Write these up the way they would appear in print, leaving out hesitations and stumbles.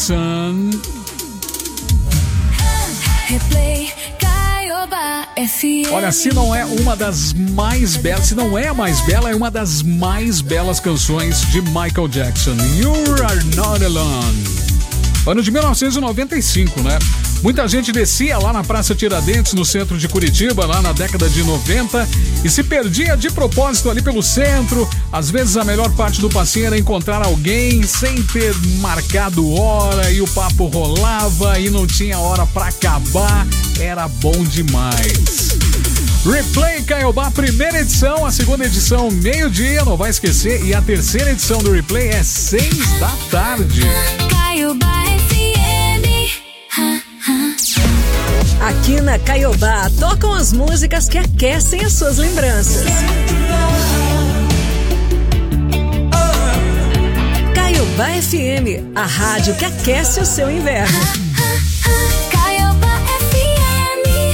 Jackson. Replay Caioba FM. Olha, se não é uma das mais belas, se não é a mais bela, é uma das mais belas canções de Michael Jackson. You Are Not Alone. Ano de 1995, né? Muita gente descia lá na Praça Tiradentes, no centro de Curitiba, lá na década de 90, e se perdia de propósito ali pelo centro. Às vezes a melhor parte do passeio era encontrar alguém sem ter marcado hora, e o papo rolava e não tinha hora pra acabar. Era bom demais. Replay Caioba, primeira edição, a segunda edição meio-dia, não vai esquecer, e a terceira edição do Replay é 6 da tarde. Caioba FM. Aqui na Caioba tocam as músicas que aquecem as suas lembranças. Caioba FM, a rádio que aquece o seu inverno. Caioba FM.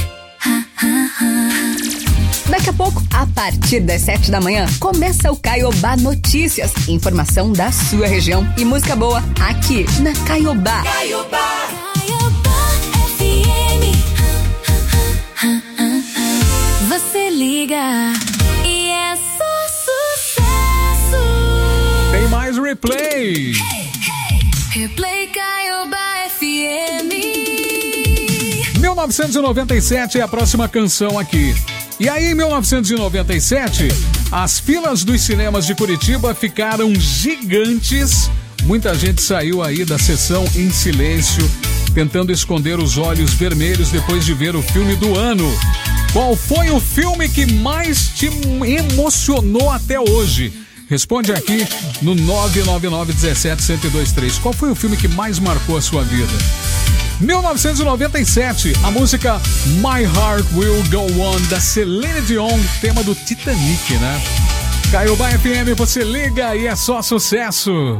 Daqui a pouco, a partir das 7 da manhã, começa o Caioba Notícias. Informação da sua região e música boa aqui na Caioba. Caioba FM. Você liga e é só sucesso. Tem mais Replay. Replay Caioba FM. 1997 é a próxima canção aqui. E aí, em 1997, as filas dos cinemas de Curitiba ficaram gigantes. Muita gente saiu aí da sessão em silêncio, tentando esconder os olhos vermelhos depois de ver o filme do ano. Qual foi o filme que mais te emocionou até hoje? Responde aqui no 999-17-1023. Qual foi o filme que mais marcou a sua vida? 1997, a música My Heart Will Go On, da Celine Dion, tema do Titanic, né? Caioba FM, você liga e é só sucesso.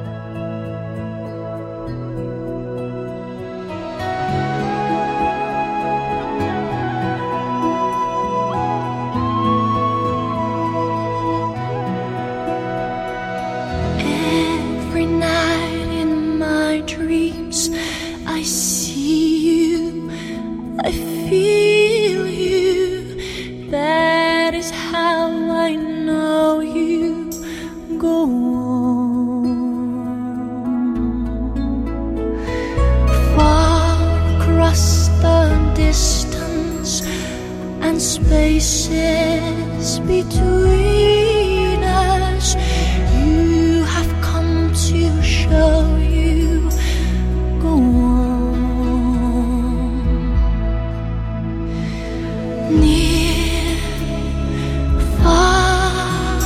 Every night in my dreams I see you, I feel you. That is how I know you. Go on. Far across the distance and spaces between us, you have come to show you. Go on. Near, far,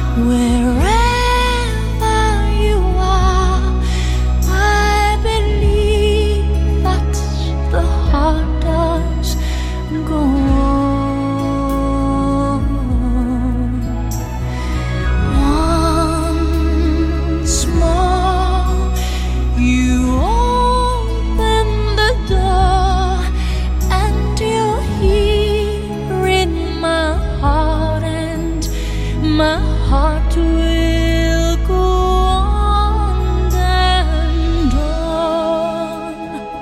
wherever you are, I believe that the heart does go on. Once more, you open the door, and you're here in my heart, and my heart will go on and on.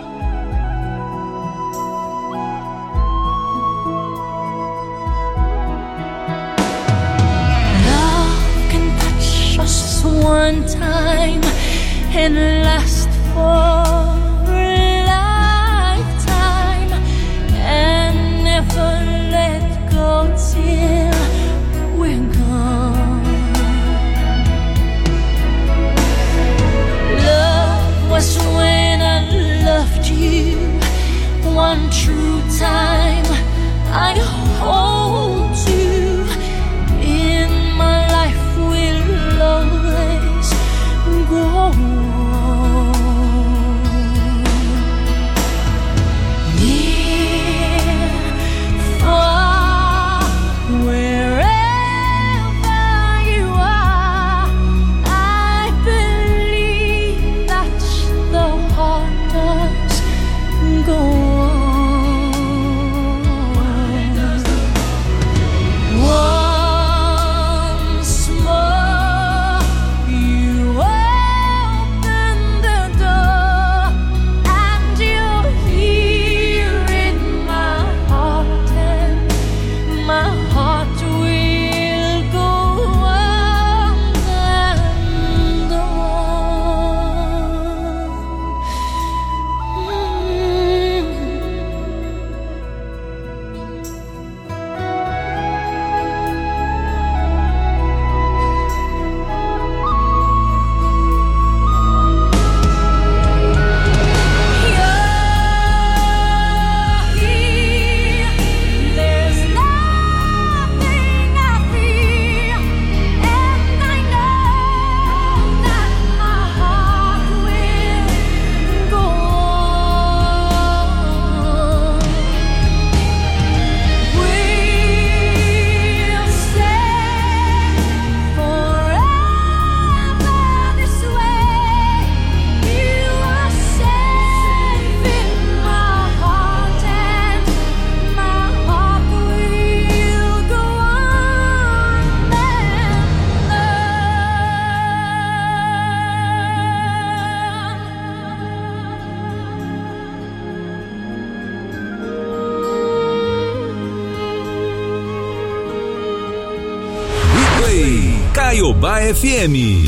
Love can touch us one time and last for a lifetime, and never let go till we're gone. Love was when I loved you one true time. I hold you in my life, will always go on. Caiobá FM.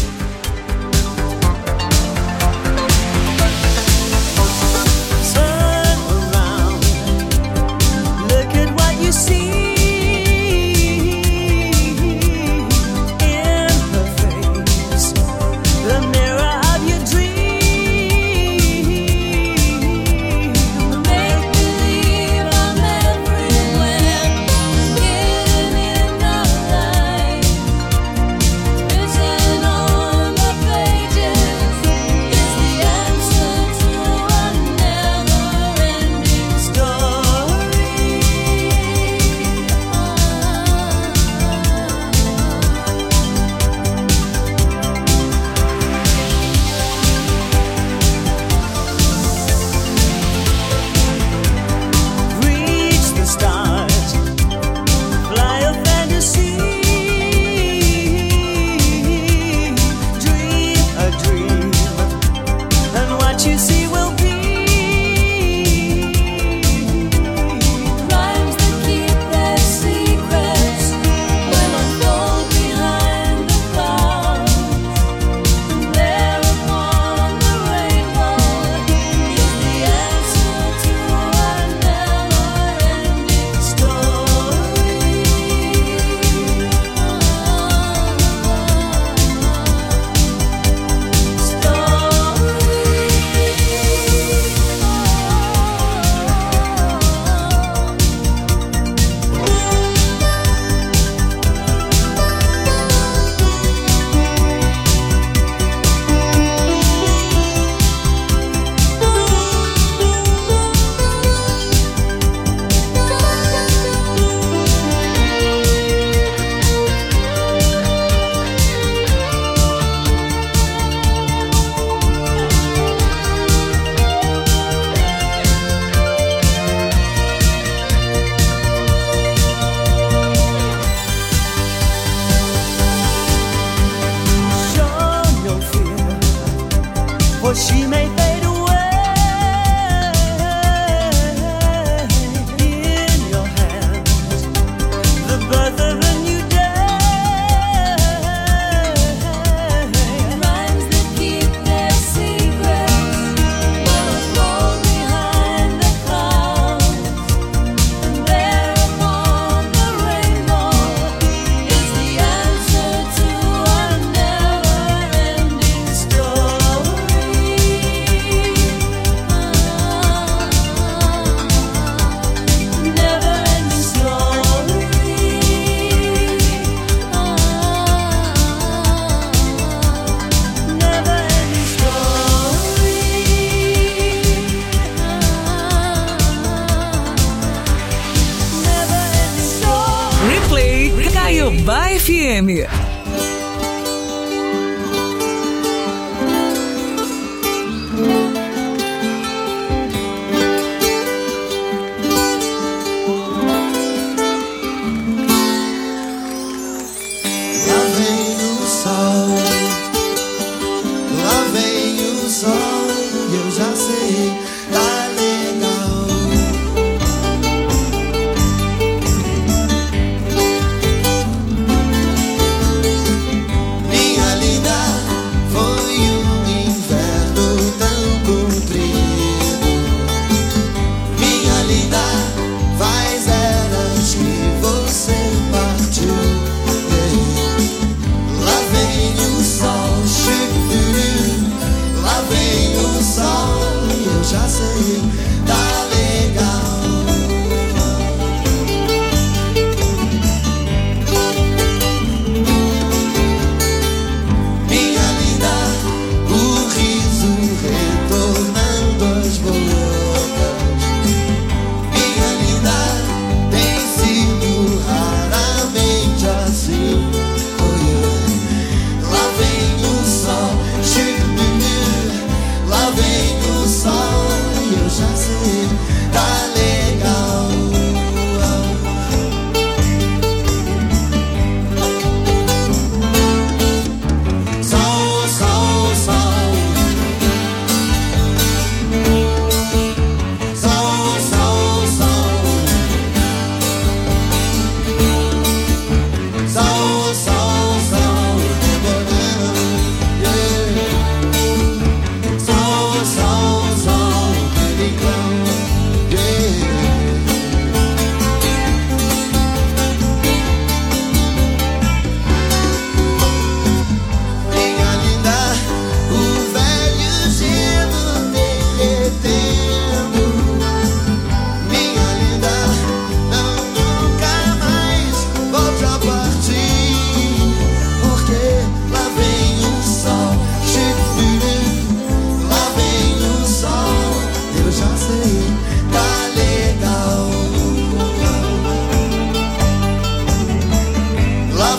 Caiobá FM.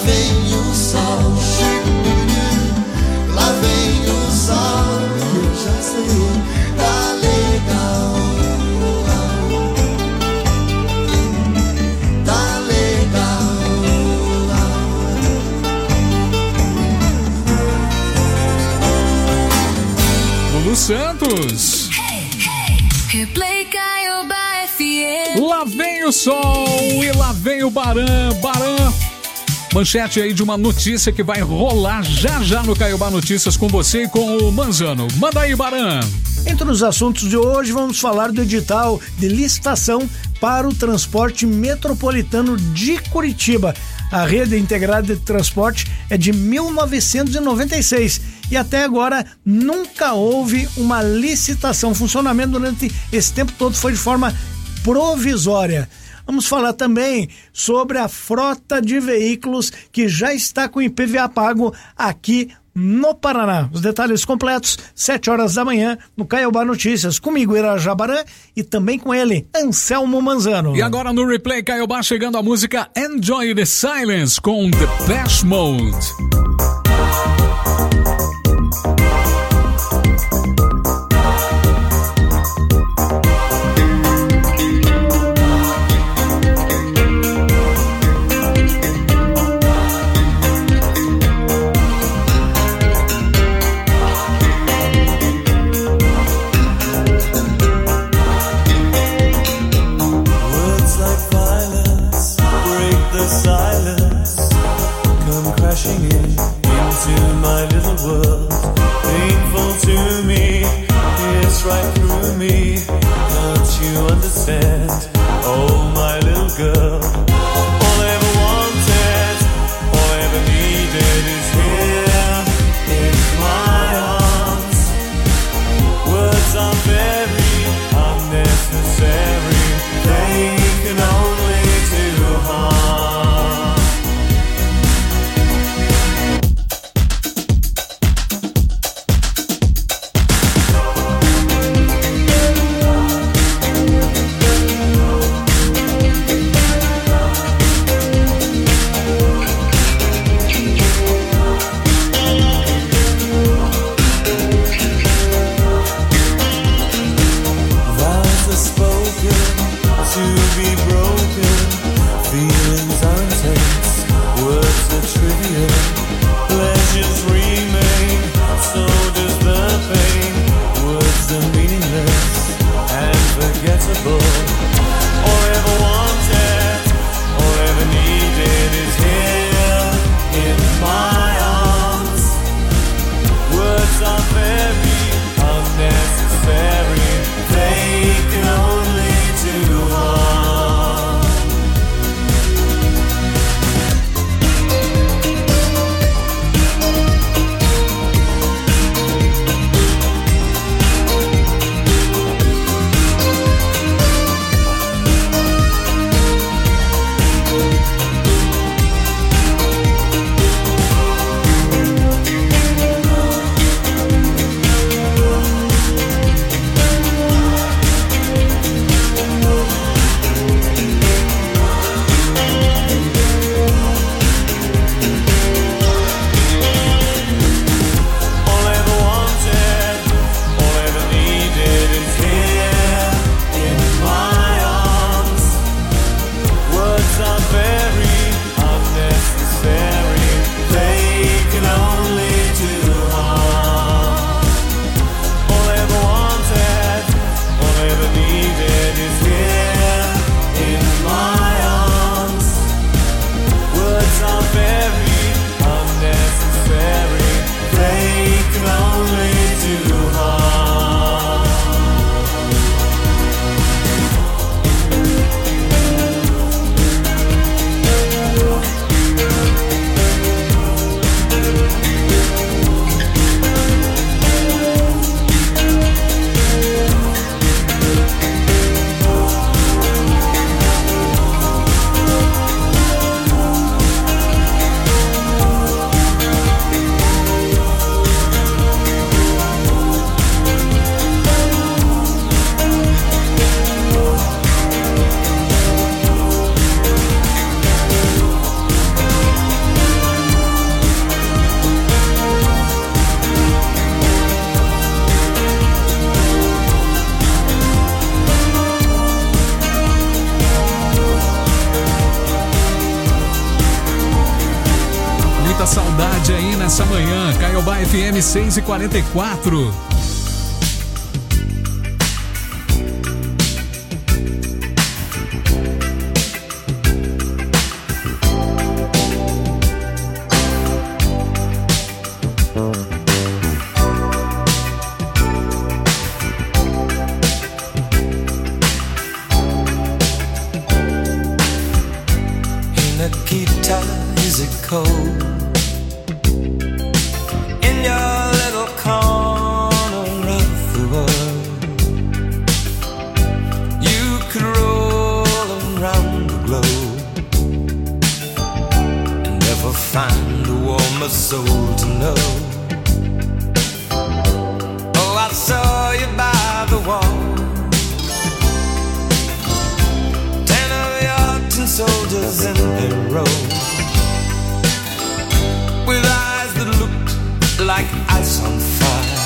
vem o sol, lá vem o sol, eu já sei, tá legal, tá legal. Lulu Santos. Replay Caiobá FM. Lá vem o sol e lá vem o Baran. Manchete aí de uma notícia que vai rolar já já no Caiobá Notícias com você e com o Manzano. Manda aí, Baran. Entre os assuntos de hoje, vamos falar do edital de licitação para o transporte metropolitano de Curitiba. A rede integrada de transporte é de 1996 e até agora nunca houve uma licitação. O funcionamento durante esse tempo todo foi de forma provisória. Vamos falar também sobre a frota de veículos que já está com IPVA pago aqui no Paraná. Os detalhes completos, 7 horas da manhã, no Caiobá Notícias. Comigo, Irajá Baran, e também com ele, Anselmo Manzano. E agora no Replay Caiobá chegando a música Enjoy the Silence com Depeche Mode. Crashing into my little world, painful to me, it's right through me, don't you understand, oh my little girl, all I ever wanted, all I ever needed is here, in my arms, words are very unnecessary, they can only do harm. saudade aí nessa manhã. Caiobá FM 6h44. Nikita, is it cold in your little corner of the world? You could roll around the globe and never find a warmer soul to know. Oh, I saw you by the wall, 10 of your tin soldiers in a row, with eyes that looked like ice on fire.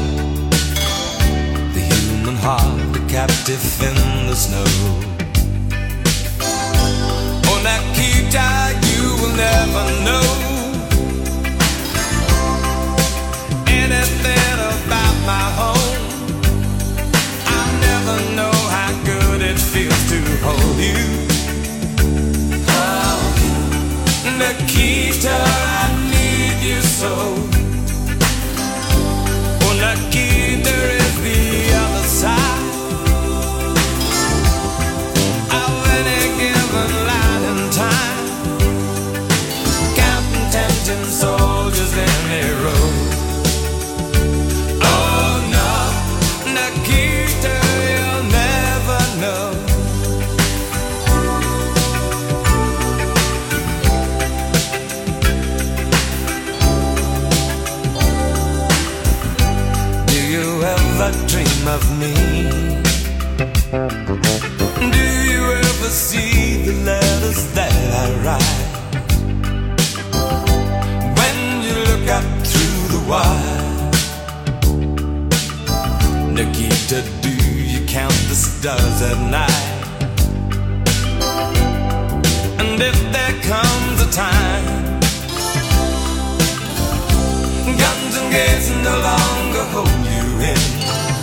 The human heart, a captive in the snow. Oh, Nikita, you will never know anything about my home. I'll never know how good it feels to hold you. Nikita, I need you so. Oh, Nikita is the other side of any given light and time, counting 10 soldiers in a row. Oh no, Nikita, you'll never know. Dream of me? Do you ever see the letters that I write? When you look up through the wire, Nikita, do you count the stars at night? And if there comes a time guns and gates no longer hold you in,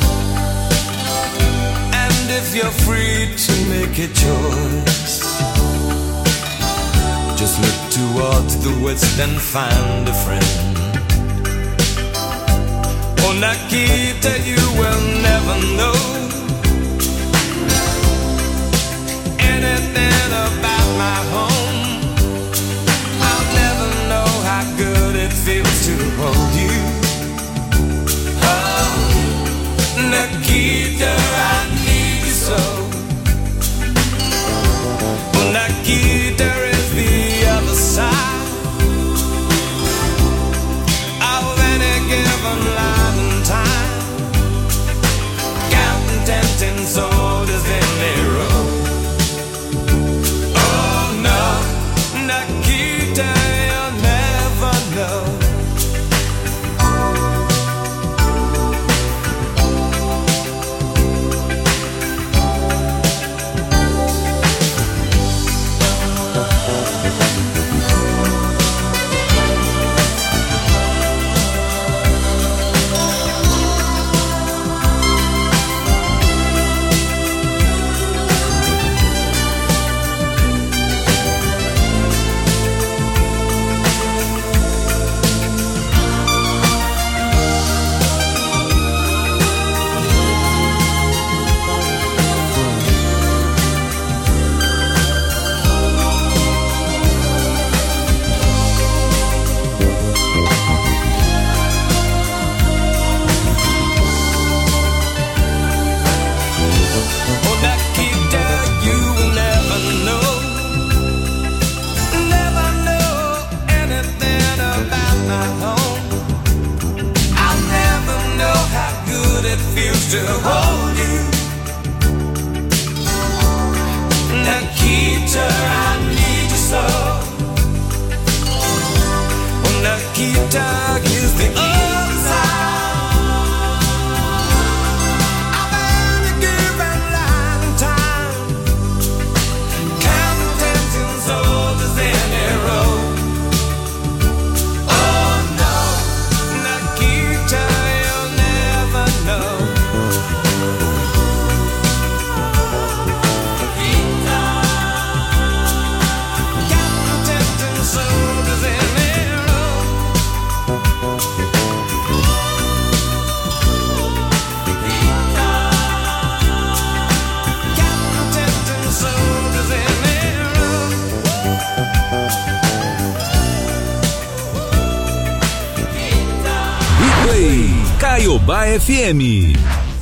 if you're free to make a choice, just look towards the west and find a friend. Oh, Nikita, you will never know anything about my home. I'll never know how good it feels to hold you. Oh, Nikita, I need you so. Oh, Nikita is the other side of any given life and time, counting Caiobá FM.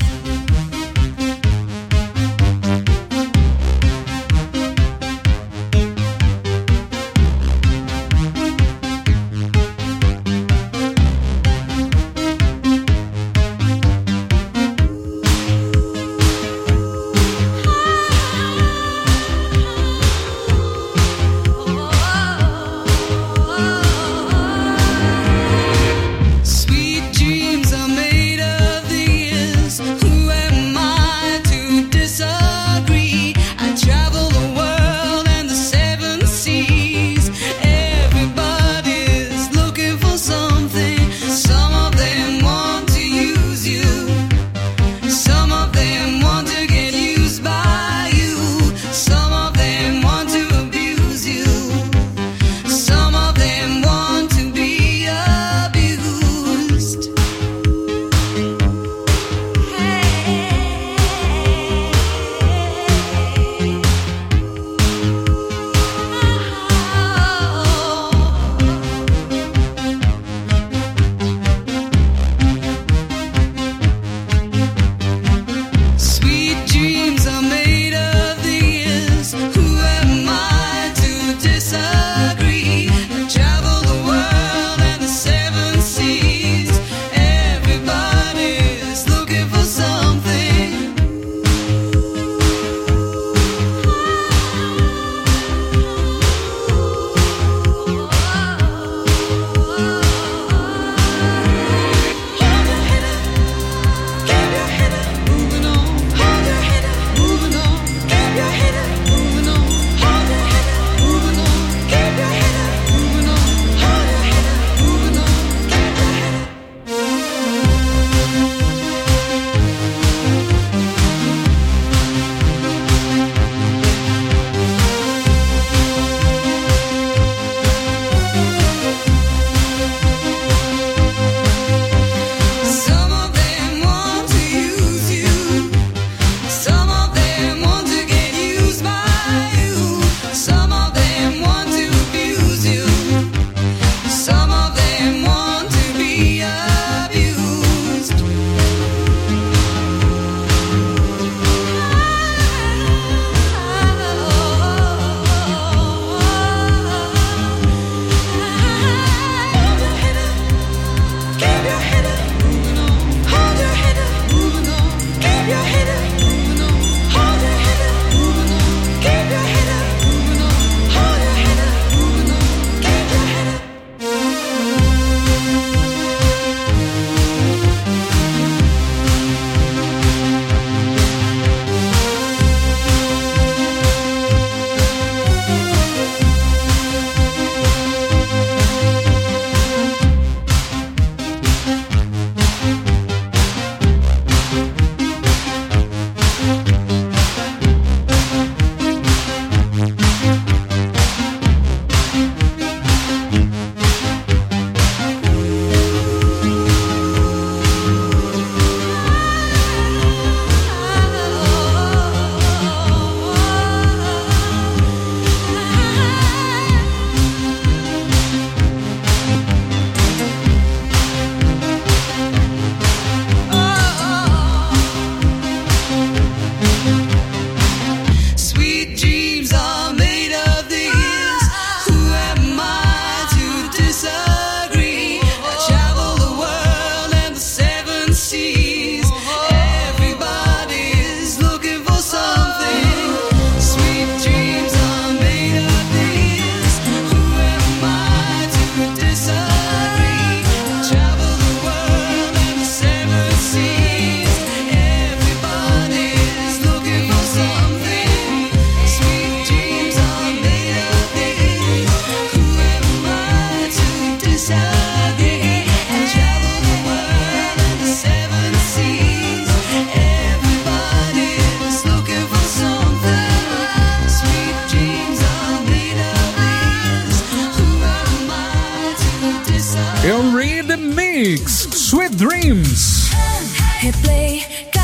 Mix, Sweet Dreams. Replay,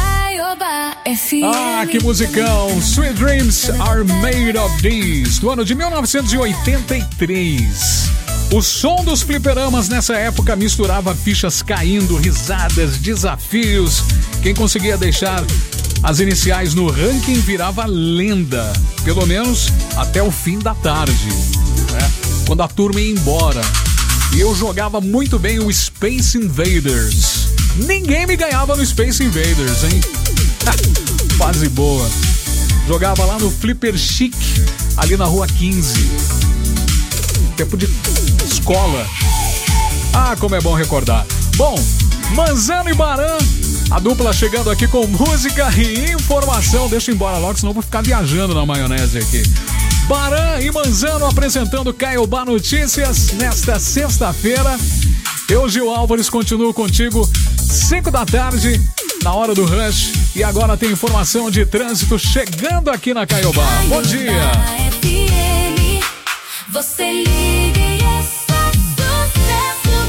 Caiobá FM. Ah, que musicão! Sweet Dreams Are Made of These, do ano de 1983. O som dos fliperamas nessa época misturava fichas caindo, risadas, desafios. Quem conseguia deixar as iniciais no ranking virava lenda, pelo menos até o fim da tarde, né? Quando a turma ia embora. E eu jogava muito bem o Space Invaders. Ninguém me ganhava no Space Invaders, hein? Fase boa. Jogava lá no Flipper Chic, ali na Rua 15. Tempo de escola. Ah, como é bom recordar. Bom, Manzano e Baran, a dupla chegando aqui com música e informação. Deixa eu ir embora logo, senão eu vou ficar viajando na maionese aqui. Baran e Manzano apresentando Caiobá Notícias nesta sexta-feira. Eu, Gil Álvares, continuo contigo 5 da tarde, na hora do rush. E agora tem informação de trânsito chegando aqui na Caiobá. Bom dia! FM, você liga e é só sucesso.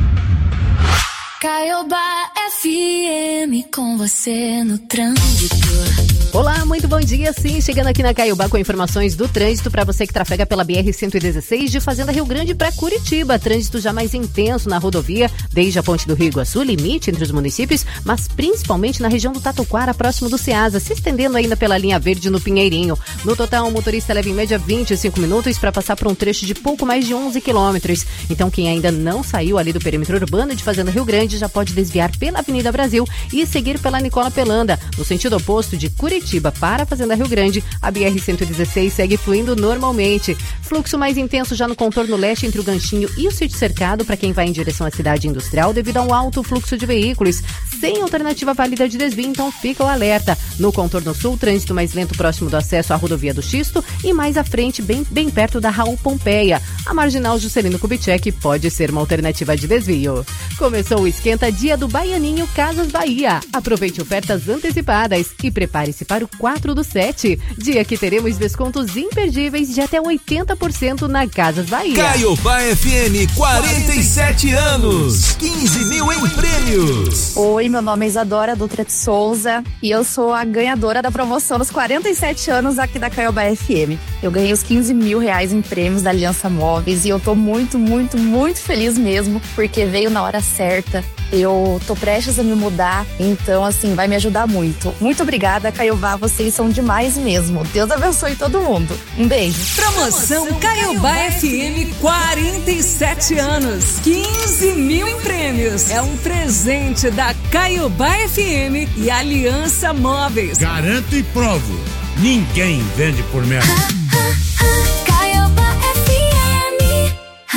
Caiobá FM, com você no trânsito. Olá, muito bom dia, sim, chegando aqui na Caiobá com informações do trânsito para você que trafega pela BR-116 de Fazenda Rio Grande para Curitiba. Trânsito já mais intenso na rodovia, desde a Ponte do Rio Iguaçu, limite entre os municípios, mas principalmente na região do Tatuquara, próximo do Ceasa, se estendendo ainda pela linha verde no Pinheirinho. No total, o motorista leva em média 25 minutos para passar por um trecho de pouco mais de 11 quilômetros. Então, quem ainda não saiu ali do perímetro urbano de Fazenda Rio Grande já pode desviar pela Avenida Brasil e seguir pela Nicola Pelanda, no sentido oposto de Curitiba para a Fazenda Rio Grande. A BR-116 segue fluindo normalmente. Fluxo mais intenso já no contorno leste entre o Ganchinho e o Sítio Cercado para quem vai em direção à cidade industrial devido a um alto fluxo de veículos. Sem alternativa válida de desvio, então fica o alerta. No contorno sul, trânsito mais lento próximo do acesso à rodovia do Xisto e mais à frente, bem perto da Raul Pompeia. A marginal Juscelino Kubitschek pode ser uma alternativa de desvio. Começou o Esquenta Dia do Baianinho Casas Bahia. Aproveite ofertas antecipadas e prepare-se para o 4/7, dia que teremos descontos imperdíveis de até 80% na Casas Bahia. Caiobá FM, 47 anos, 15 mil em prêmios. Oi, meu nome é Isadora Dutra de Souza e eu sou a ganhadora da promoção dos 47 anos aqui da Caiobá FM. Eu ganhei os 15 mil reais em prêmios da Aliança Móveis e eu tô muito, muito, muito feliz mesmo, porque veio na hora certa. Eu tô prestes a me mudar, então assim, vai me ajudar muito. Muito obrigada, Caiobá, vocês são demais mesmo. Deus abençoe todo mundo. Um beijo. Promoção Caiobá FM, 47 anos, 15 mil em prêmios. É um presente da Caiobá FM e Aliança Móveis. Garanto e provo, ninguém vende por menos. Caiobá FM.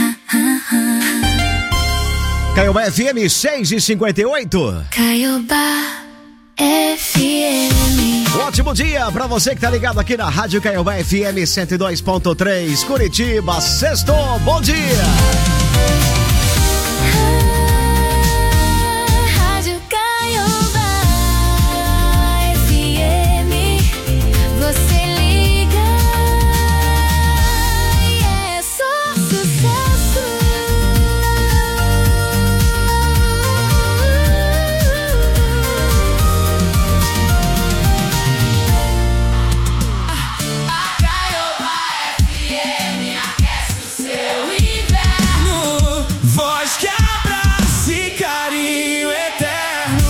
Caiobá FM 6h58. Caiobá FM. Ótimo dia pra você que tá ligado aqui na Rádio Caiobá FM 102.3 Curitiba. Sextou, bom dia! Rádio Caiobá FM. Você liga e é só sucesso. A Caiobá FM aquece o seu inverno. Voz que abraça e carinho eterno.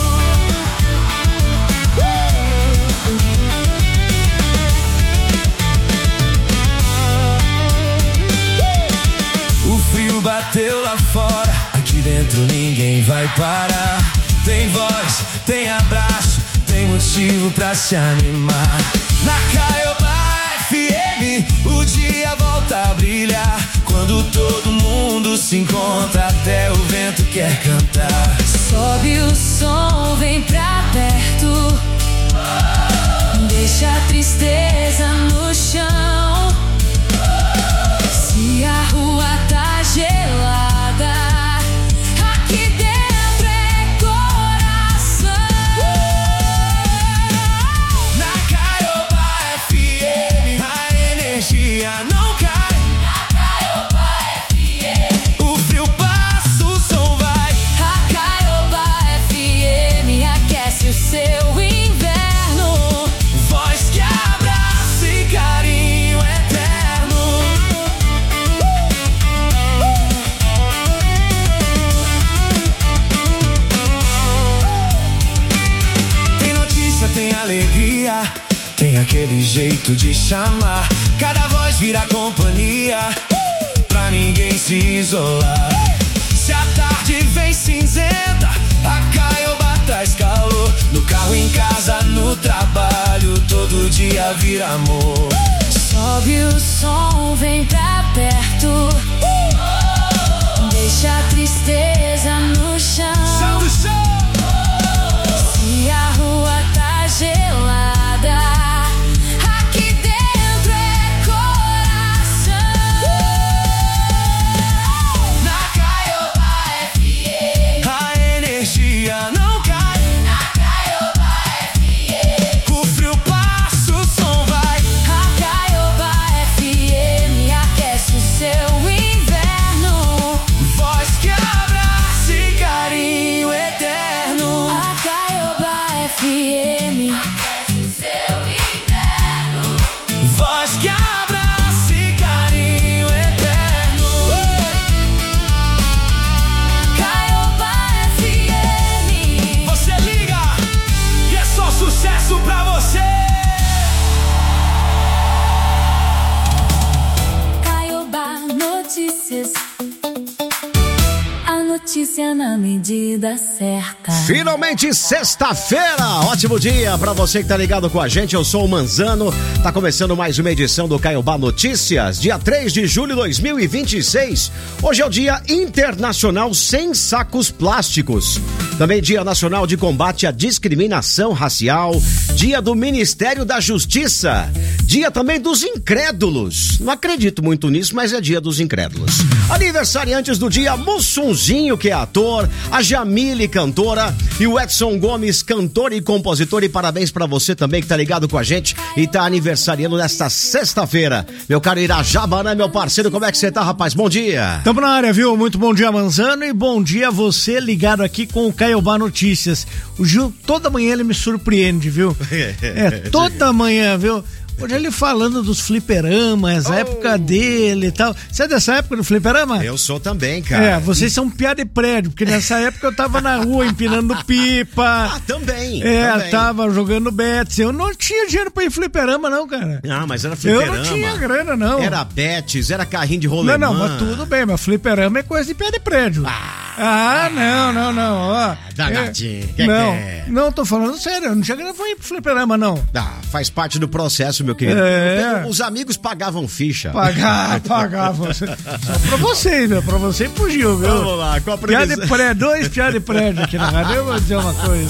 O frio bateu lá fora, aqui dentro ninguém vai parar. Tem voz, tem abraço, tem motivo pra se animar. Na Caiobá FM, o dia volta a brilhar. Quando todo mundo se encontra, até o vento quer cantar. Sobe o som, vem pra perto. Deixa a tristeza no chão. Se a rua tá gelada, aqui dentro é coração. Na Caiobá FM, a energia não cai. Na Caiobá FM, o frio passa, o som vai. A Caiobá FM aquece o seu inverno. Voz que abraça e cai. aquele jeito de chamar. Cada voz vira companhia, pra ninguém se isolar. Se a tarde vem cinzenta, a Caioba traz calor. No carro, em casa, no trabalho, todo dia vira amor. Sobe o som, vem pra perto. Deixa a tristeza no chão. Se a rua tá gelada, aqui dentro é coração. Na Caioba FM, a energia não cai. Na Caioba FM, o frio passa, o som vai. A Caioba FM aquece o seu inverno. Voz que abraça e carinho eterno. A Caioba FM aquece o seu inverno. Voz que abraça e carinho eterno. Caioba FM. Você liga e é só sucesso pra você. Caioba Notícias. A notícia na medida certa. Finalmente sexta-feira, ótimo dia pra você que tá ligado com a gente, eu sou o Manzano, tá começando mais uma edição do Caioba Notícias, dia 3 de julho de 2026, hoje é o Dia Internacional Sem Sacos Plásticos, também Dia Nacional de Combate à Discriminação Racial, Dia do Ministério da Justiça, Dia também dos Incrédulos, não acredito muito nisso, mas é Dia dos Incrédulos. Aniversariantes do dia, Mussunzinho, que é ator, a Jamile, cantora, e o Edson Gomes, cantor e compositor, e parabéns pra você também que tá ligado com a gente e tá aniversariando nesta sexta-feira. Meu caro Irajaba, né, meu parceiro, como é que você tá, rapaz? Bom dia. Tamo na área, viu? Muito bom dia, Manzano, e bom dia a você ligado aqui com o Caioba Notícias. O Gil, toda manhã ele me surpreende, viu? Toda manhã, viu? Hoje ele falando dos fliperamas, a época dele e tal. Você é dessa época do fliperama? Eu sou também, cara. Vocês são piada de prédio, porque nessa época eu tava na rua empinando pipa. Ah, também. Também. Tava jogando bets. Eu não tinha dinheiro pra ir fliperama, não, cara. Ah, mas era fliperama. Eu não tinha grana, não. Era bets, era carrinho de rolemã. Não, mas tudo bem, mas fliperama é coisa de piada de prédio. Não. Ó, danadinho. Não, tô falando sério, eu não tinha grana pra ir pro fliperama, não. Faz parte do processo, meu querido. Os amigos pagavam ficha. Pagavam. Só pra vocês, meu. Pra você fugiu, viu? Vamos lá, qual a previsão? Piada de prédio, 2 piada de prédio aqui na rádio. Eu vou dizer uma coisa.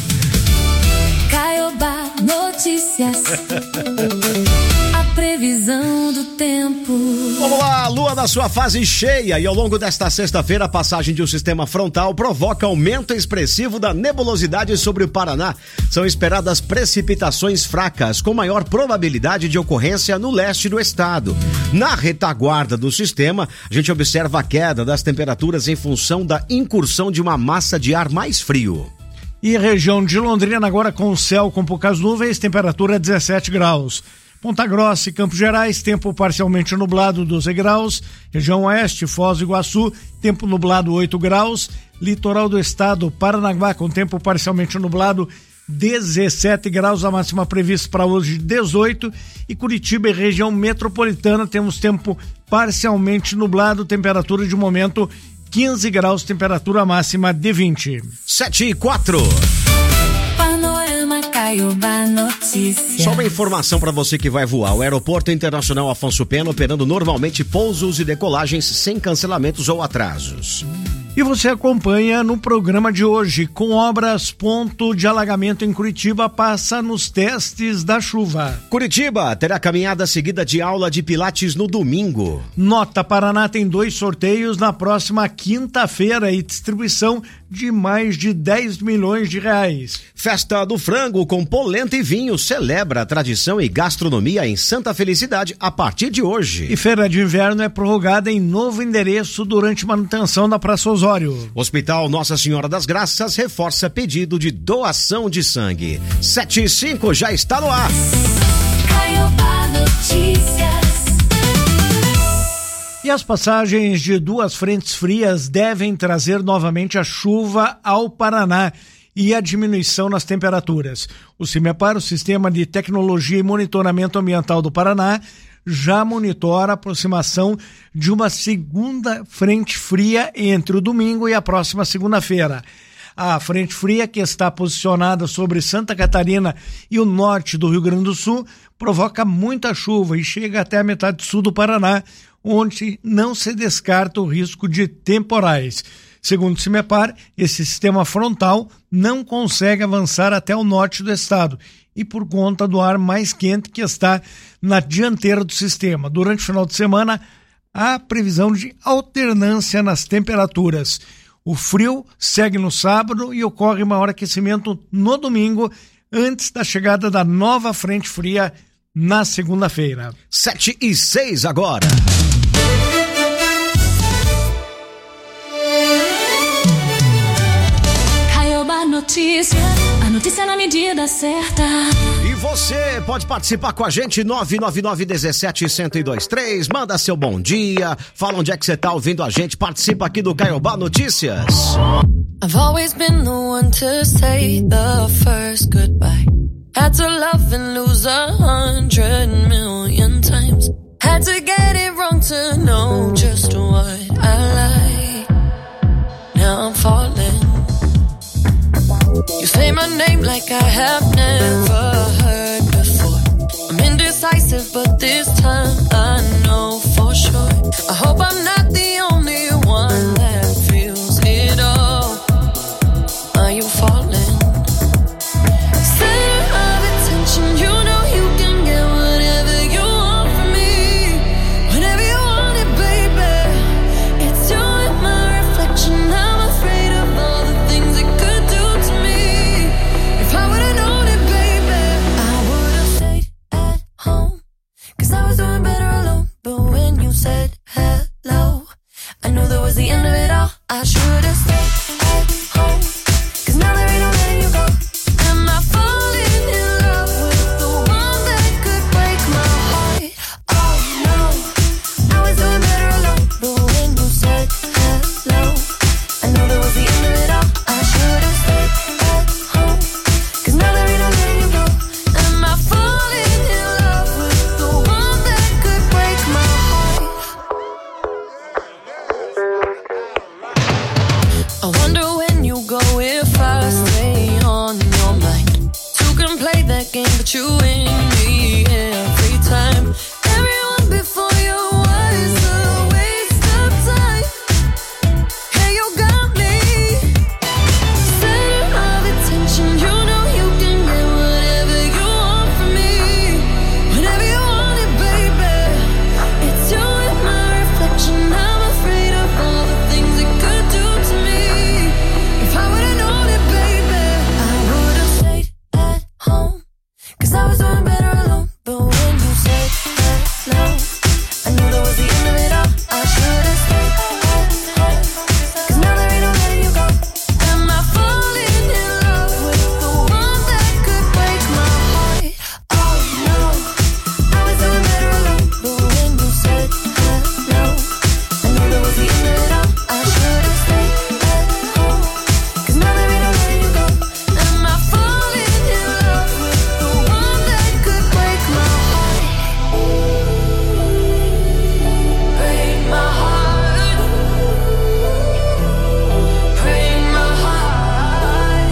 Caioba Notícias. A previsão do tempo. Vamos lá, lua na sua fase cheia e ao longo desta sexta-feira a passagem de um sistema frontal provoca aumento expressivo da nebulosidade sobre o Paraná. São esperadas precipitações fracas com maior probabilidade de ocorrência no leste do estado. Na retaguarda do sistema, a gente observa a queda das temperaturas em função da incursão de uma massa de ar mais frio. E região de Londrina agora com céu com poucas nuvens, temperatura 17 graus. Ponta Grossa e Campos Gerais, tempo parcialmente nublado 12 graus. Região Oeste, Foz do Iguaçu, tempo nublado 8 graus. Litoral do estado, Paranaguá, com tempo parcialmente nublado 17 graus, a máxima prevista para hoje 18. E Curitiba e região metropolitana, temos tempo parcialmente nublado, temperatura de momento 15 graus, temperatura máxima de 20. 7:04. Panorama Caioba Notícias. Só uma informação para você que vai voar. O Aeroporto Internacional Afonso Pena operando normalmente pousos e decolagens sem cancelamentos ou atrasos. E você acompanha no programa de hoje, com obras, ponto de alagamento em Curitiba passa nos testes da chuva. Curitiba terá caminhada seguida de aula de pilates no domingo. Nota Paraná tem 2 sorteios na próxima quinta-feira e distribuição de mais de 10 milhões de reais. Festa do Frango com polenta e vinho celebra a tradição e gastronomia em Santa Felicidade a partir de hoje. E feira de inverno é prorrogada em novo endereço durante manutenção da Praça Osório. Hospital Nossa Senhora das Graças reforça pedido de doação de sangue. 7:05 já está no ar. Caioba Notícias. E as passagens de 2 frentes frias devem trazer novamente a chuva ao Paraná. e a diminuição nas temperaturas. O CIMEPAR, o Sistema de Tecnologia e Monitoramento Ambiental do Paraná, já monitora a aproximação de uma segunda frente fria entre o domingo e a próxima segunda-feira. A frente fria, que está posicionada sobre Santa Catarina e o norte do Rio Grande do Sul, provoca muita chuva e chega até a metade sul do Paraná, onde não se descarta o risco de temporais. Segundo o CIMEPAR, esse sistema frontal não consegue avançar até o norte do estado e por conta do ar mais quente que está na dianteira do sistema. Durante o final de semana, há previsão de alternância nas temperaturas. O frio segue no sábado e ocorre maior aquecimento no domingo, antes da chegada da nova frente fria na segunda-feira. 7:06 agora. Caioba Notícias, a notícia na medida certa. E você pode participar com a gente, 999-17-1023, manda seu bom dia, fala onde é que você tá ouvindo a gente, participa aqui do Caiobá Notícias. I've always been the one to say the first goodbye. Had to love and lose 100 million times. Had to get it wrong to know just what I like. Now I'm falling. You say my name like I have never heard before. I'm indecisive, but this time I know for sure. I hope I'm not the only one that feels it all. Are you falling? Center of attention, you know you can get whatever you want from me. Whenever you want it, baby. It's you and my reflection. I'm afraid of all the things it could do to me. If I would've known it, baby, I would've stayed at home. 'Cause I was doing better alone. But when you said hello, I knew that was the end of it all. I should've stayed at home. 'Cause now there ain't no letting you go. Am I falling in love with the one that could break my heart? Oh no, I was doing better alone. But when you said hello, I knew that was the end of it all. I should've stayed at home. 'Cause now there ain't no letting you go. Am I falling in love with the one that could break my heart? I wonder when you go if I stay on your mind. Two can play that game, but you win me every time. Everyone before you was a waste of time. Hey, you got me. Center of attention, you know you can get whatever you want from me. Whenever you want it, baby. It's you and my reflection. I'm afraid of all the things it could do to me. If I would've known it, baby, I would've stayed at home. 'Cause I was doing better alone. But when you said hello, I knew that was the end of it all. I should've stayed at home. 'Cause now there ain't no letting you go. Am I falling in love with the one that could break my heart? Oh no, I was doing better alone. But when you said hello, I knew that was the end of it all. I should've stayed at home. 'Cause now there ain't no letting you go. Am I falling in love with the one that could break my heart? Break my heart. Break my heart.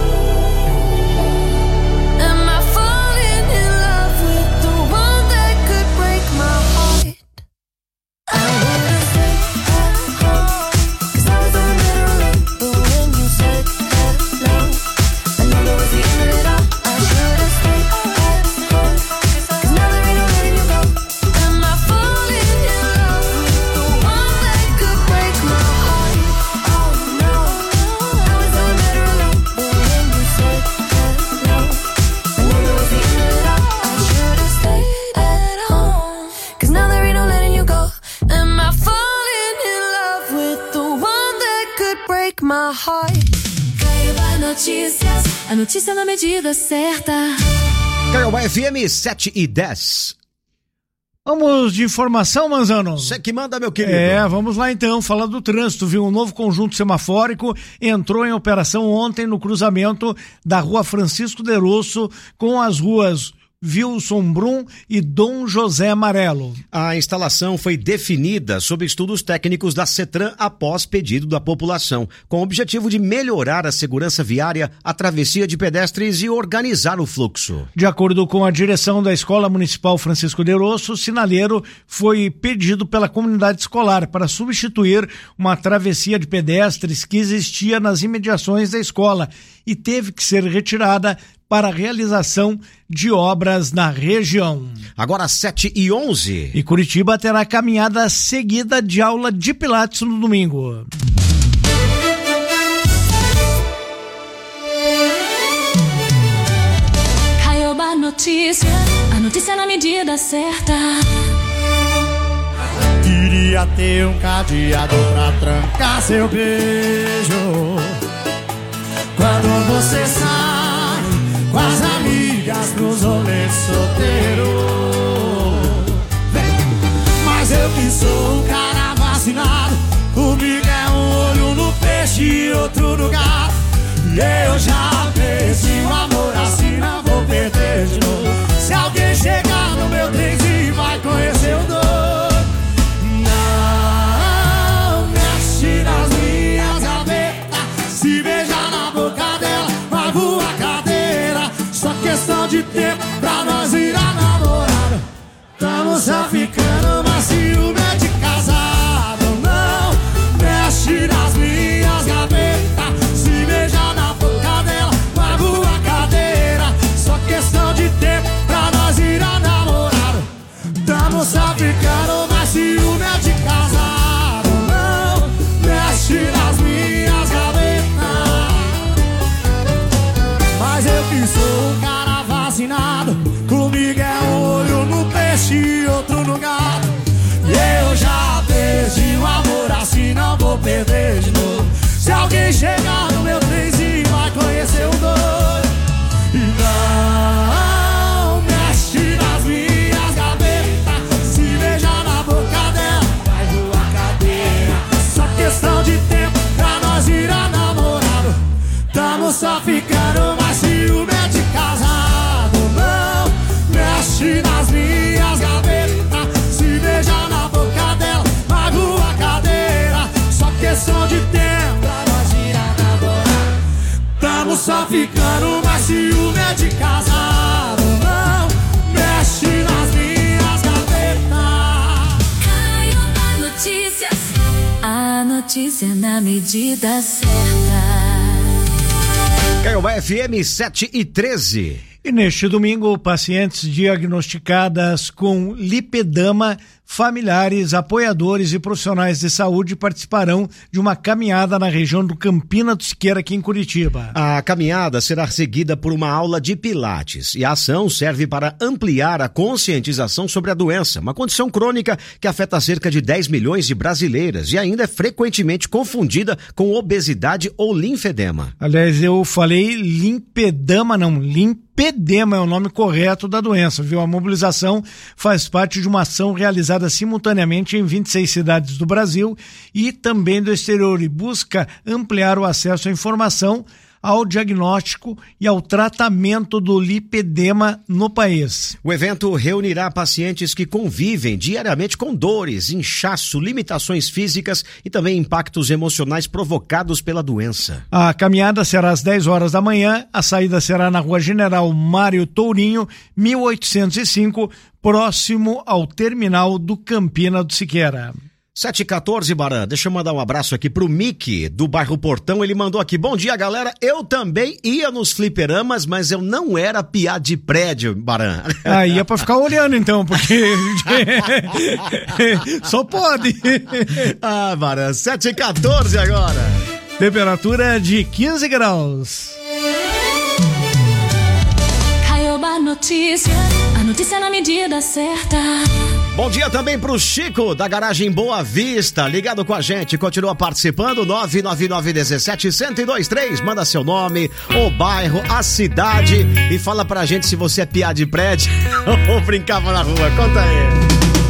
Am I falling in love with the one that could break my heart? I would've stayed at home. 'Cause I was doing better alone. But when you said hello, I knew that was the end of it all. I should've stayed at home. 'Cause now there ain't no letting you go. Am I falling in love with the one that could break my heart? Oh no, I was doing better alone. But when you said hello, I knew that was the end of it all. I should've stayed at home. 'Cause now there ain't no letting you go. Am I falling in love with the one that could break my heart? Caiobá Notícias, a notícia na medida certa. Caiobá FM 7:10. Vamos de informação, Manzano? Você que manda, meu querido. Vamos lá então, falar do trânsito, viu? Um novo conjunto semafórico entrou em operação ontem no cruzamento da rua Francisco de Rosso com as ruas Wilson Brum e Dom José Amarelo. A instalação foi definida sob estudos técnicos da CETRAN após pedido da população, com o objetivo de melhorar a segurança viária, a travessia de pedestres e organizar o fluxo. De acordo com a direção da Escola Municipal Francisco de Rosso, o sinaleiro foi pedido pela comunidade escolar para substituir uma travessia de pedestres que existia nas imediações da escola e teve que ser retirada para a realização de obras na região. Agora 7h11. E Curitiba terá caminhada seguida de aula de Pilates no domingo. Caioba Notícias, a notícia na medida certa. Queria ter um cadeado pra trancar seu beijo. Quando você sai com as amigas pros rolês solteiro. Mas eu que sou um cara vacinado, comigo é um olho no peixe e outro no gato. E eu já perdi o amor assim, não vou perder de novo. Se alguém chegar no meu trenzinho vai conhecer o doido. Não mexe nas minhas gavetas, se beijar na boca dela vai voar cadeira. Só questão de tempo pra nós virar namorado. Tamo só ficando, mas ciúme é de casado. Não mexe nas minhas gavetas, se beijar na boca dela vai voar cadeira. Só questão de tempo pra nós virar namorado. Tamo só ficando, mas ciúme é de casado. Não mexe nas minhas gavetas. Mas eu que sou um cara vacinado, comigo é um olho no peixe e outro no gato. E eu já perdi o amor assim, não vou perder de novo. Se alguém chegar no meu trenzinho vai conhecer o doido. E não mexe nas minhas gavetas, se beijar na boca dela vai voar cadeira. Só questão de tempo pra nós virar namorado. Tamo só ficando, mas ciúme é de casado. Não mexe nas minhas gavetas, se beijar na boca dela vai voar cadeira. Só questão de tempo pra nós virar namorado. Tamo só ficando, mas ciúme é de casado. Não mexe nas minhas gavetas. Caioba Notícias, a notícia na medida certa. Caioba FM 7h13. E neste domingo, pacientes diagnosticadas com lipedema, familiares, apoiadores e profissionais de saúde participarão de uma caminhada na região do Campina do Siqueira, aqui em Curitiba. A caminhada será seguida por uma aula de Pilates e a ação serve para ampliar a conscientização sobre a doença, uma condição crônica que afeta cerca de 10 milhões de brasileiras e ainda é frequentemente confundida com obesidade ou linfedema. Aliás, eu falei limpedema, não, Lipedema é o nome correto da doença, viu? A mobilização faz parte de uma ação realizada simultaneamente em 26 cidades do Brasil e também do exterior e busca ampliar o acesso à informação, ao diagnóstico e ao tratamento do lipedema no país. O evento reunirá pacientes que convivem diariamente com dores, inchaço, limitações físicas e também impactos emocionais provocados pela doença. A caminhada será às 10 horas da manhã, a saída será na Rua General Mário Tourinho, 1805, próximo ao terminal do Campina do Siqueira. 7h14, Baran, deixa eu mandar um abraço aqui pro Mickey, do bairro Portão. Ele mandou aqui: bom dia, galera, eu também ia nos fliperamas, mas eu não era piá de prédio, Baran. Ah, ia pra ficar olhando então, porque só pode. Ah, Baran, 7h14 agora. Temperatura de 15 graus. Caioba Notícias, a notícia na medida certa. Bom dia também pro Chico, da Garagem Boa Vista, ligado com a gente, continua participando, 99917-1023, manda seu nome, o bairro, a cidade e fala pra gente se você é piá de prédio ou brincava na rua, conta aí.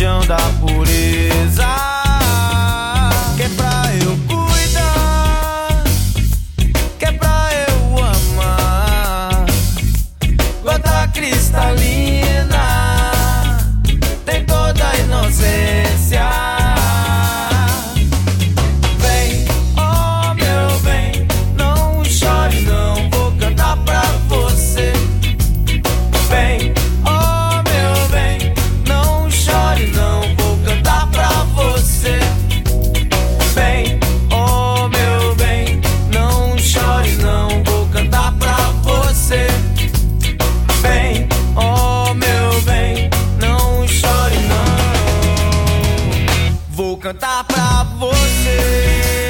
religião da pureza, que é pra eu cuidar, que é pra eu amar. Gota cristalina, tem toda a inocência. Vem, oh meu bem, não chore não, vou cantar pra você. Vem, oh meu bem, não chore não, vou cantar pra você. Vem, oh meu bem, não chore não, vou cantar pra você. Vem, oh meu bem, não chore não, vou cantar pra você.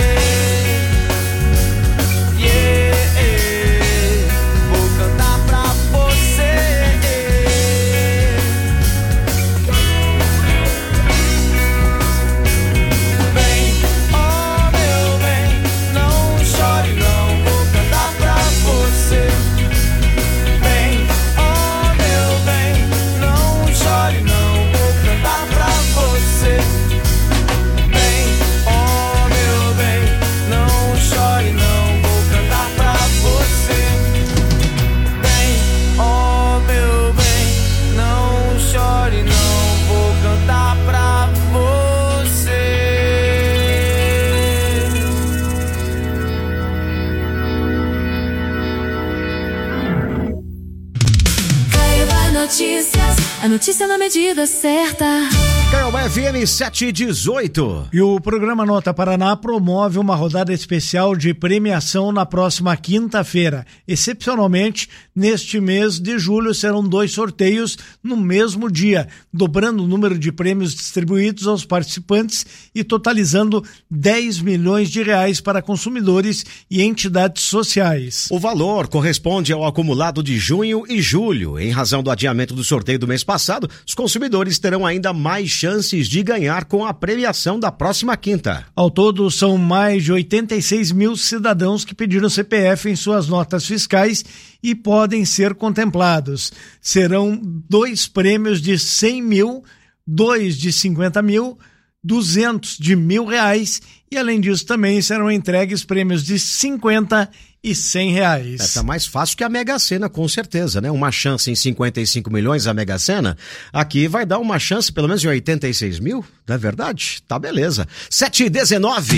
A notícia na medida certa. Caiobá FM 718. E o programa Nota Paraná promove uma rodada especial de premiação na próxima quinta-feira. Excepcionalmente, neste mês de julho serão 2 sorteios no mesmo dia, dobrando o número de prêmios distribuídos aos participantes e totalizando 10 milhões de reais para consumidores e entidades sociais. O valor corresponde ao acumulado de junho e julho. Em razão do adiamento do sorteio do mês passado, os consumidores terão ainda mais chances de ganhar com a premiação da próxima quinta. Ao todo, são mais de 86 mil cidadãos que pediram CPF em suas notas fiscais e podem ser contemplados. Serão 2 prêmios de 100 mil, 2 de 50 mil, 200 de R$1.000 e, além disso, também serão entregues prêmios de 50 e 100 reais. Tá mais fácil que a Mega Sena, com certeza, né? Uma chance em 55 milhões a Mega Sena, aqui vai dar uma chance pelo menos em 86 mil, não é verdade? Tá beleza. 7h19.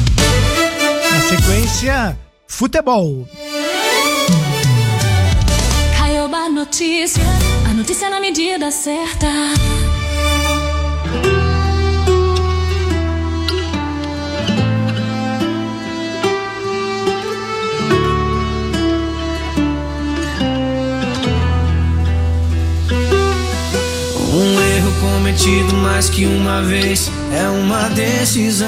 Na sequência, futebol. Caiobá Notícias, a notícia na medida certa. Um erro cometido mais que uma vez é uma decisão.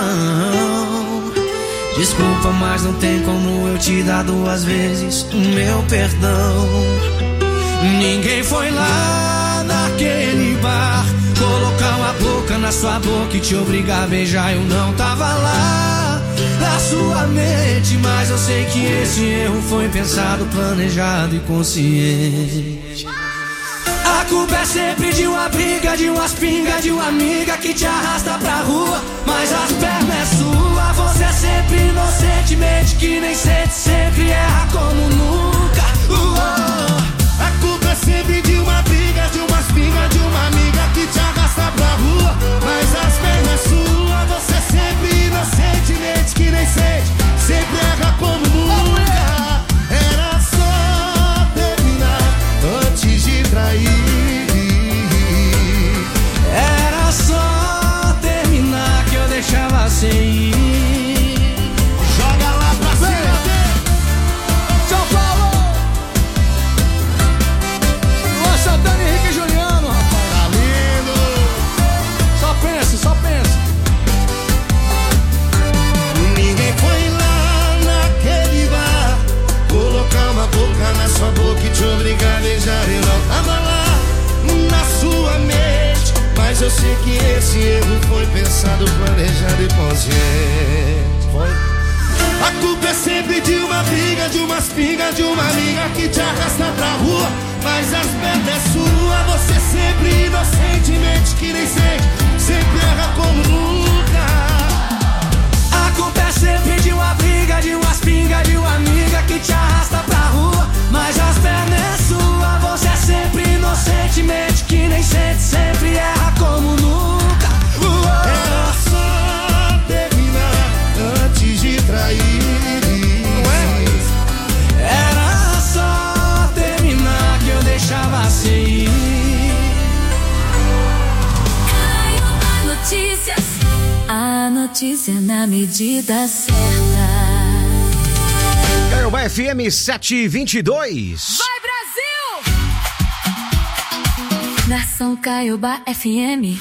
Desculpa, mas não tem como eu te dar 2 vezes o meu perdão. Ninguém foi lá naquele bar colocar uma boca na sua boca e te obrigar a beijar. Eu não tava lá na sua mente, mas eu sei que esse erro foi pensado, planejado e consciente. A culpa é sempre de uma briga, de umas pingas, de uma amiga que te arrasta pra rua, mas as pernas é sua. Você é sempre inocentemente que nem sente, sempre erra como nunca. A culpa é sempre de uma briga, de umas pingas, de uma amiga que te arrasta pra rua, mas as pernas é sua. Você é sempre inocentemente que nem sente, sempre erra como nunca. Era só terminar antes de trair. Era só terminar que eu deixava sem ir. Joga lá pra cima. São Paulo! Luan Santana, Henrique e Juliano, rapaz. Tá lindo. Só pensa, só pensa. Ninguém foi lá naquele bar colocar uma boca na sua boca e te obrigar a beijar. Eu não tava lá na sua mente, mas eu sei que esse erro foi pensado, planejado e consciente. Foi. A culpa é sempre de uma briga, de umas pingas, de uma amiga que te arrasta pra rua, mas as merda é sua. Você sempre inocentemente que nem sente, sempre erra como nunca. A culpa é sempre de uma briga, de umas pingas, de uma amiga que te arrasta pra rua, mas as pernas é sua. Você é sempre inocentemente que nem sente, sempre erra como nunca. Era só terminar antes de trair. Era só terminar que eu deixava assim. Notícias. A notícia na medida certa. Caiobá FM 722. Vai, Brasil! Nação Caiobá FM.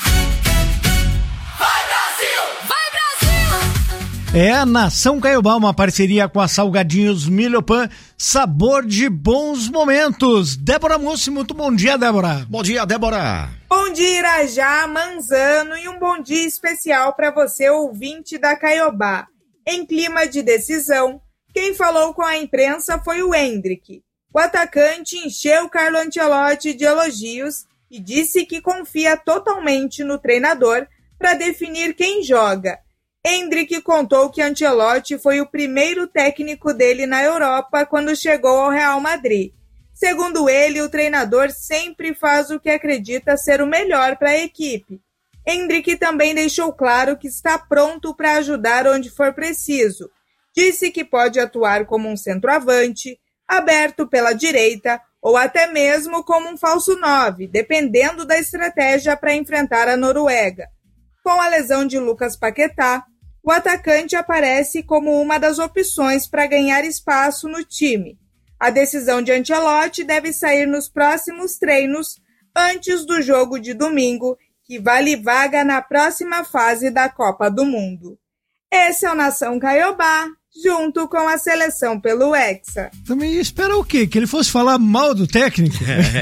É a Nação Caiobá, uma parceria com a Salgadinhos Milhopan, sabor de bons momentos. Débora Mussi, muito bom dia, Débora. Bom dia, Débora. Bom dia, Irajá, Manzano, e um bom dia especial para você, ouvinte da Caiobá. Em clima de decisão, quem falou com a imprensa foi o Endrick. O atacante encheu Carlo Ancelotti de elogios e disse que confia totalmente no treinador para definir quem joga. Endrick contou que Ancelotti foi o primeiro técnico dele na Europa quando chegou ao Real Madrid. Segundo ele, o treinador sempre faz o que acredita ser o melhor para a equipe. Endrick também deixou claro que está pronto para ajudar onde for preciso. Disse que pode atuar como um centroavante, aberto pela direita ou até mesmo como um falso 9, dependendo da estratégia para enfrentar a Noruega. Com a lesão de Lucas Paquetá, o atacante aparece como uma das opções para ganhar espaço no time. A decisão de Ancelotti deve sair nos próximos treinos, antes do jogo de domingo, que vale vaga na próxima fase da Copa do Mundo. Esse é o Nação Caiobá, junto com a seleção pelo Hexa. Também espera o quê? Que ele fosse falar mal do técnico?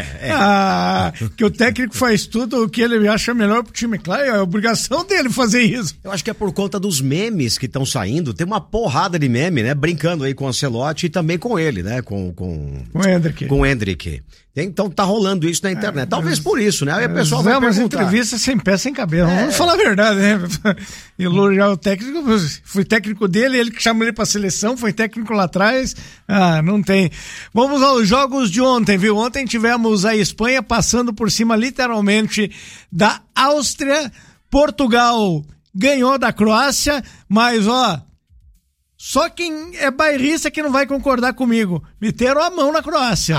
Que o técnico faz tudo o que ele acha melhor pro time. Claro, é a obrigação dele fazer isso. Eu acho que é por conta dos memes que estão saindo. Tem uma porrada de meme, né? Brincando aí com o Ancelotti e também com ele, né? Com o Endrick. Com o Endrick. Então tá rolando isso na internet. Talvez por isso, né? Aí o pessoal vai perguntar. Entrevistas sem pé, sem cabelo. Vamos falar a verdade, né? Elogiar o técnico. Fui técnico dele, ele que chamou ele pra seleção, foi técnico lá atrás. Não tem. Vamos aos jogos de ontem, viu? Ontem tivemos a Espanha passando por cima, literalmente, da Áustria. Portugal ganhou da Croácia, mas, só quem é bairrista que não vai concordar comigo. Meteram a mão na Croácia.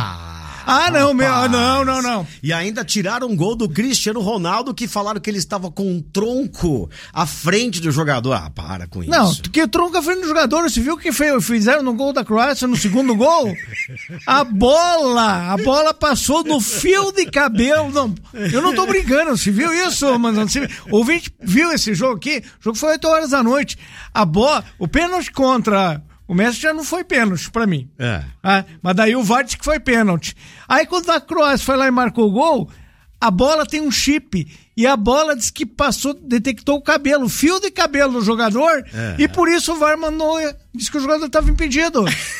Não. E ainda tiraram um gol do Cristiano Ronaldo, que falaram que ele estava com um tronco à frente do jogador. Para com isso. Não, que tronco à frente do jogador, você viu o que fizeram no gol da Croácia, no segundo gol? A bola passou no fio de cabelo. Não, eu não tô brincando, você viu isso, mano? O ouvinte viu esse jogo aqui? O jogo foi 8 horas da noite. O pênalti contra... O Messi já não foi pênalti pra mim. Mas daí o VAR disse que foi pênalti. Aí quando a Croácia foi lá e marcou o gol, a bola tem um chip. E a bola disse que detectou o fio de cabelo do jogador. E por isso o VAR disse que o jogador estava impedido.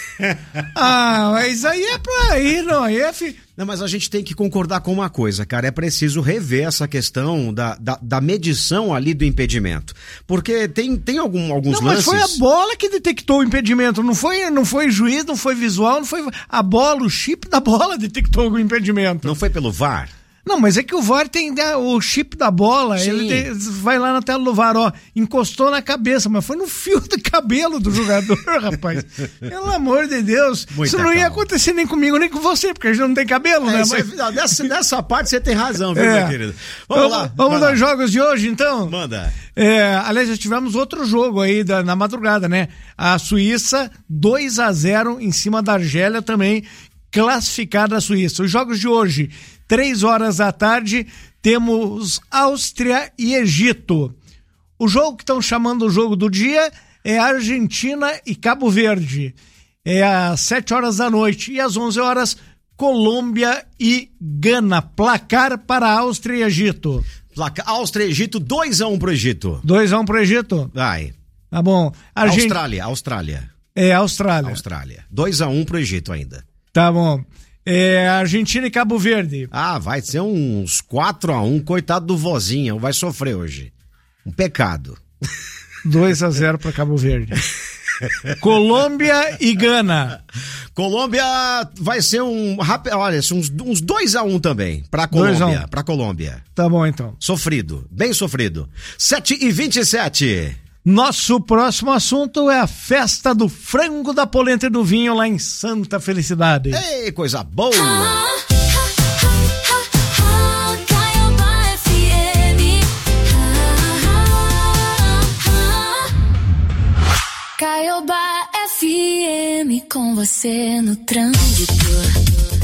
Mas aí é pra ir, não. Não, mas a gente tem que concordar com uma coisa, cara. É preciso rever essa questão da medição ali do impedimento. Porque tem alguns lances... Não, mas foi a bola que detectou o impedimento. Não foi juiz, não foi visual, não foi... A bola, o chip da bola detectou o impedimento. Não foi pelo VAR? Não, mas é que o VAR tem o chip da bola, vai lá na tela do VAR, encostou na cabeça, mas foi no fio do cabelo do jogador, rapaz. Pelo amor de Deus. Isso não ia acontecer nem comigo, nem com você, porque a gente não tem cabelo, né? Nessa parte você tem razão, viu, meu querido? Vamos lá. Vamos aos jogos de hoje, então? Manda. Aliás, já tivemos outro jogo aí na madrugada, né? A Suíça, 2-0 em cima da Argélia também, classificada a Suíça. Os jogos de hoje... 3 horas da tarde, temos Áustria e Egito. O jogo que estão chamando o jogo do dia é Argentina e Cabo Verde. É às 7 horas da noite. E às 11 horas, Colômbia e Gana. Placar para Áustria e Egito. Áustria e Egito, 2-1 pro Egito. 2-1 pro Egito? Vai. Tá bom. Austrália. É, Austrália. 2-1 pro Egito ainda. Tá bom. Argentina e Cabo Verde. Vai ser uns 4-1. Coitado do vozinho, vai sofrer hoje. Um pecado. 2-0 para Cabo Verde. Colômbia e Gana. Colômbia vai ser uns 2-1 também pra Colômbia. Pra Colômbia. Tá bom, então. Sofrido, bem sofrido. 7h27. Nosso próximo assunto é a festa do frango, da polenta e do vinho lá em Santa Felicidade. Ei, coisa boa! Caiobá FM com você no trânsito.